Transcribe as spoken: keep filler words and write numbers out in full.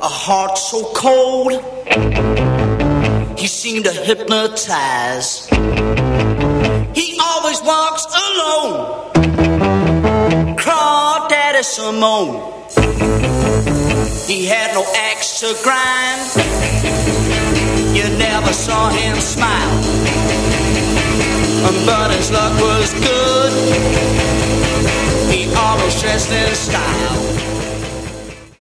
a heart so cold, he seemed to hypnotize. He always walks alone, Crawdaddy Simone. He had no axe to grind, you never saw him smile. But his luck was good, he always dressed in style.